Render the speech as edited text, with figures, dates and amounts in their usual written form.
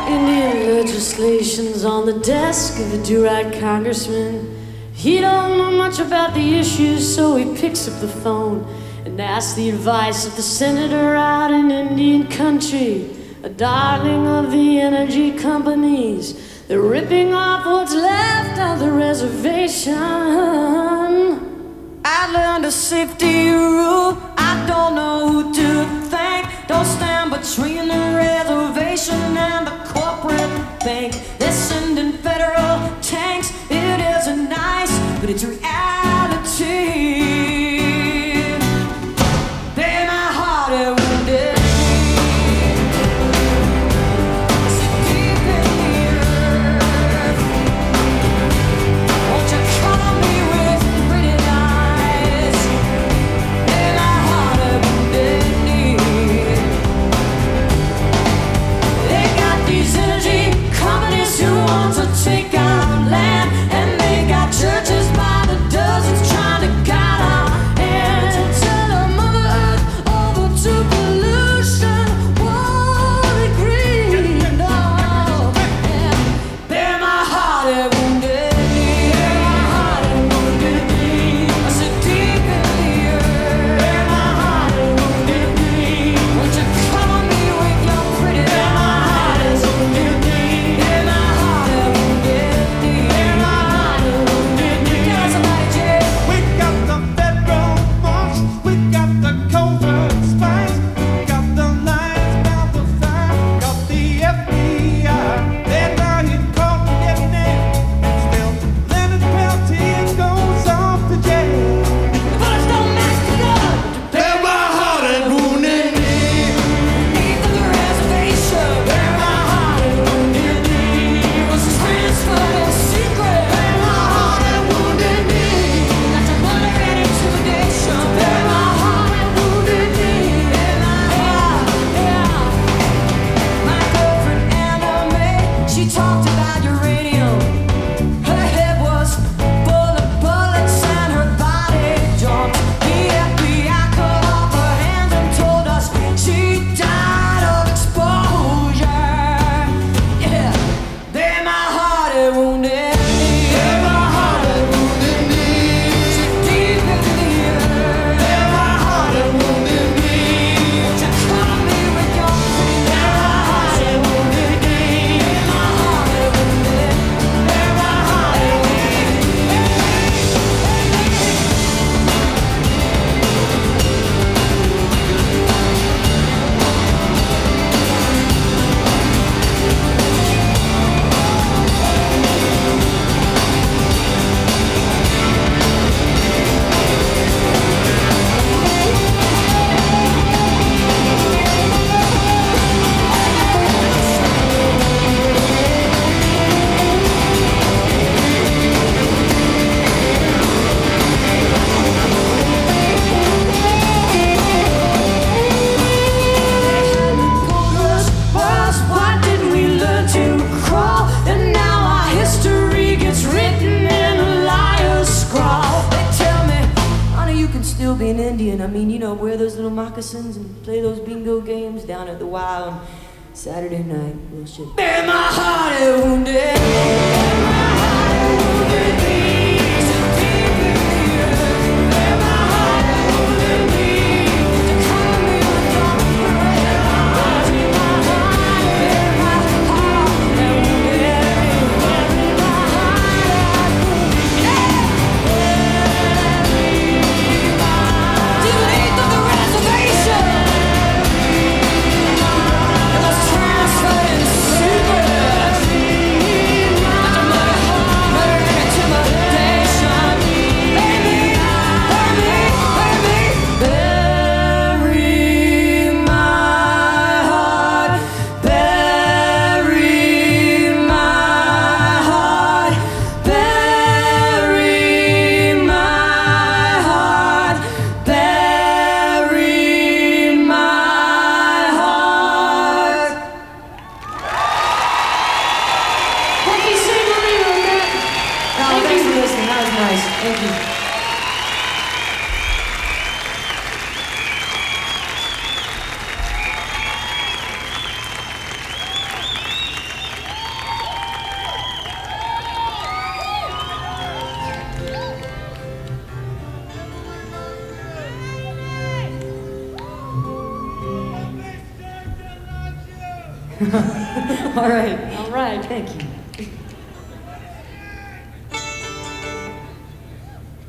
Indian legislation's on the desk of a do-right congressman. He don't know much about the issues, so he picks up the phone and asks the advice of the senator out in Indian country, a darling of the energy companies. They're ripping off what's left of the reservation. I learned a safety rule, I don't know who to thank. Don't stand between the reservation and the corporate bank. They're sending federal tanks, it isn't nice, but it's reality. They my heart and wounded me. So deep in the earth, won't you cover me with pretty lies? They my heart and wounded me. They got these energy companies who want to take our land, and they got churches by the dozens trying to guide our hands. Tell the Mother Earth over to pollution, won't agree. No, yeah. Bear my heart and wounded knee. Bear my heart and wounded knee. I said deep in the earth. Bear my heart and wounded knee. Won't you cover me with your pretty eyes? Bear my heart and wounded knee. Bear my heart and wounded knee. Bear my heart and wounded knee. Tell somebody, Jay. We got the federal force, we got the covert spies, we got the lines bound for fire, got the FBI. They're now in court to get named, and still Leonard Peltier goes off to jail. The bullets don't match the gun. Bear my heart and wounded knee. Beneath the reservation. Bear my heart and wounded knee. Was transferred in secret. Bear my heart and wounded knee. Not to murder and intimidation. Bear my heart and wounded knee. Bear my heart, yeah. My girlfriend Anna Mae, she talked about uranium. Her head was full of bullets and her body jumped. The FBI cut off her hands and told us she died of exposure. Yeah, they're my heart and wounded knee. They're my heart and wounded knee. So deep in the earth. They're my heart and wounded knee. Won't you cover me with your pretty eyes? They're my heart and wounded knee. They're my heart and wounded. They're my heart and wounded knee. Why didn't we learn to crawl? And now our history gets written in a liar's scrawl. They tell me, honey, you can still be an Indian. I mean, you know, wear those little moccasins and play those bingo games down at the Y on Saturday night. Bullshit. Bear my heart and wounded. Bear my heart and wounded knee. So deep in the earth. Bear my heart and wounded knee. To cover me with your pretty eyes. Bear my heart and wounded knee. Bear my heart and beneath of the reservation. And let's transfer in secret. Not to murder and intimidation. Baby, bury my heart. Bury my heart. Bury my heart. Bury my heart. Thank you, St. Maria, man. Thanks for listening. That was nice. Thank you. All right. All right. Thank you.